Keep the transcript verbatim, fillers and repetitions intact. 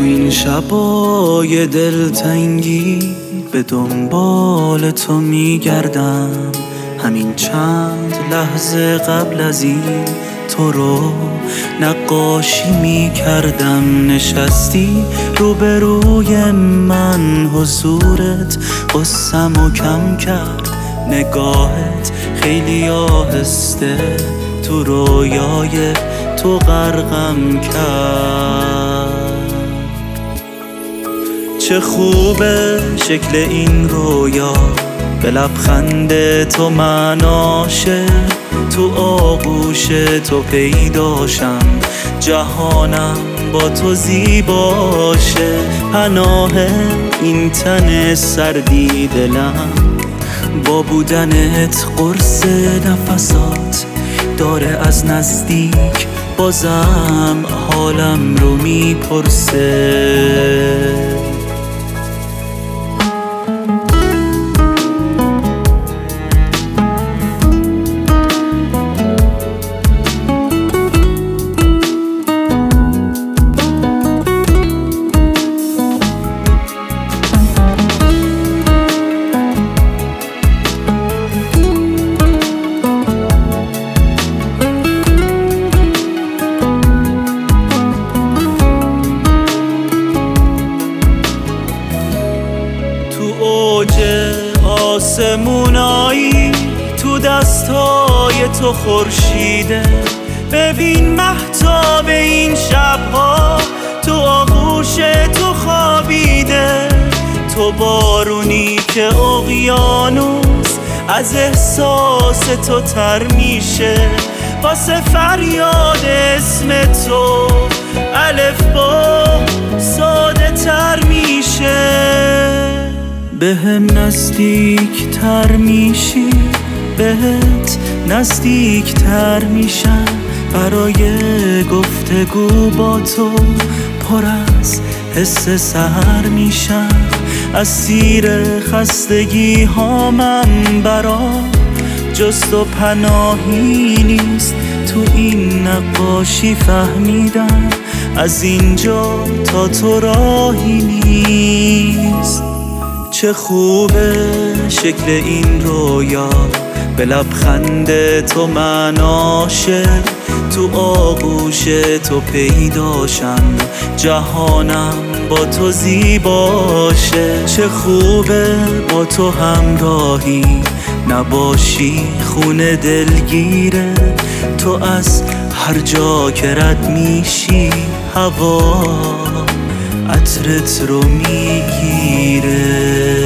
این شبای دلتنگی به دنبال تو میگردم، همین چند لحظه قبل از این تو رو نقاشی میکردم. نشستی روبروی من، حضورت قصه‌مو کم کرد، نگاهت خیلی آهسته تو رویای تو غرقم کرد. چه خوبه شکل این رویا، به لبخند تو مناشه، تو آغوش تو پیداشم، جهانم با تو زیباشه. پناه این تن سردی دلم، با بودنت قرص نفسات داره از نزدیک، بازم حالم رو میپرسه. اوج آسمونایی تو دستای تو خورشیده، ببین مهتاب این شبها تو آغوش تو خوابیده. تو بارونی که اقیانوس از احساس تو تر میشه، واسه فریاد اسم تو الف با ساده تر میشه. به هم نزدیک تر میشی، بهت نزدیک تر میشم، برای گفتگو با تو پر از حس سحر میشم. اسیر خستگی هامم برا جز تو پناهی نیست، تو این نقاشی فهمیدم از اینجا تا تو راهی نیست. چه خوبه شکل این رویا، به لبخند تو مناشه، تو آغوش تو پیداشم، جهانم با تو زیباشه. چه خوبه با تو همراهی نباشی، خونه دلگیره، تو از هر جا که رد میشی هوا عطرت رو میگیره.